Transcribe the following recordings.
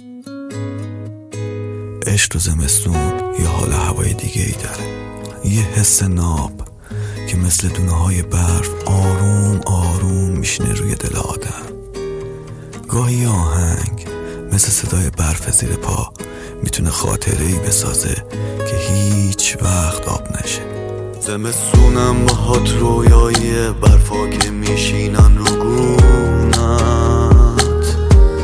عشق تو زمستون یه حال هوای دیگه ای داره، یه حس ناب که مثل دونه های برف آروم آروم میشینه روی دل آدم. گاهی آهنگ مثل صدای برف زیر پا میتونه خاطره‌ای بسازه که هیچ وقت آب نشه. زمستونم باهات رویای برفا که میشینن رو گونت،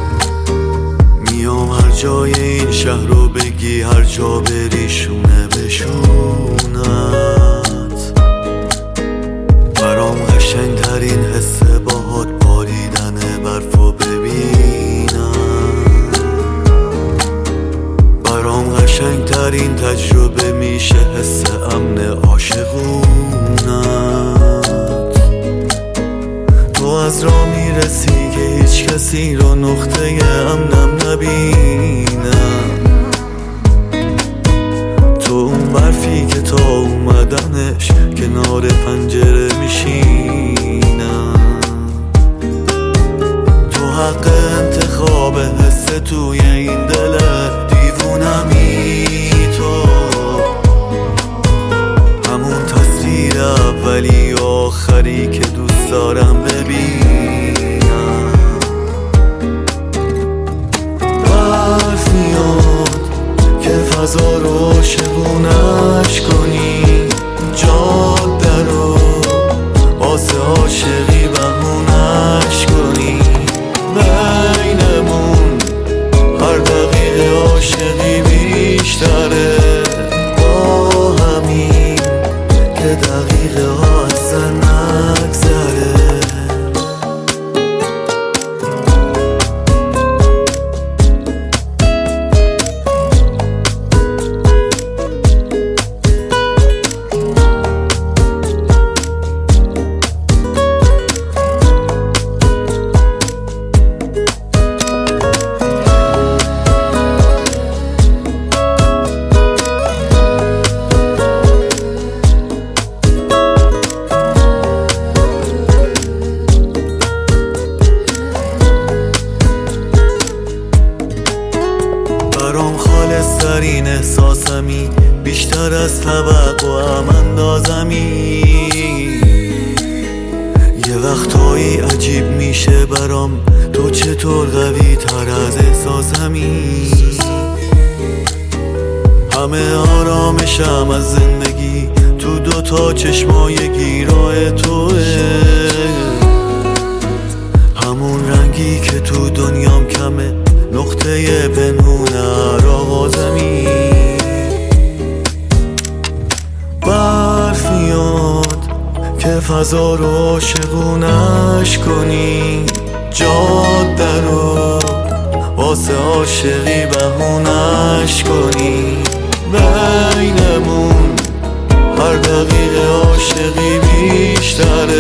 میام هر جای این شهر رو بگی، هر جا بری شونه به شونت. برام قشنگ ترین حسه باهات باریدن برفا ببینم، برام قشنگ ترین تجربه میشه حس امن عاشقونت. تو از راه میرسی که هیچ کسی رو نقطه امنم نبینم، تو اون برفی که تا اومدنش کنار پنجره میشینم. تو حق انتخاب حس توی این دل دیوونمی، تو همون تصویر اولی و آخری که دوست دارم ببینم. برف میاد که فضا رو عاشقونش کنی، جاده رو واسه عاشقی بهونش کنی. بینمون هر دقیقه عاشقی بیشتره، با همین که دقیقه ها اصلا نگذره. برام خالص‌ترین احساسمی، بیشتر از توقعم اندازمی. یه وقتایی عجیب میشه برام تو چطور قوی تر از احساسمی. همه آرامشم از زندگی تو دوتا چشمای گیرای توه، همون رنگی که تو دنیام کمه، نقطه پنهون آغازمی. برف میاد که فضا رو عاشقونش کنی، جاده رو واسه عاشقی بهونش کنی. بینمون هر دقیقه عاشقی بیشتره،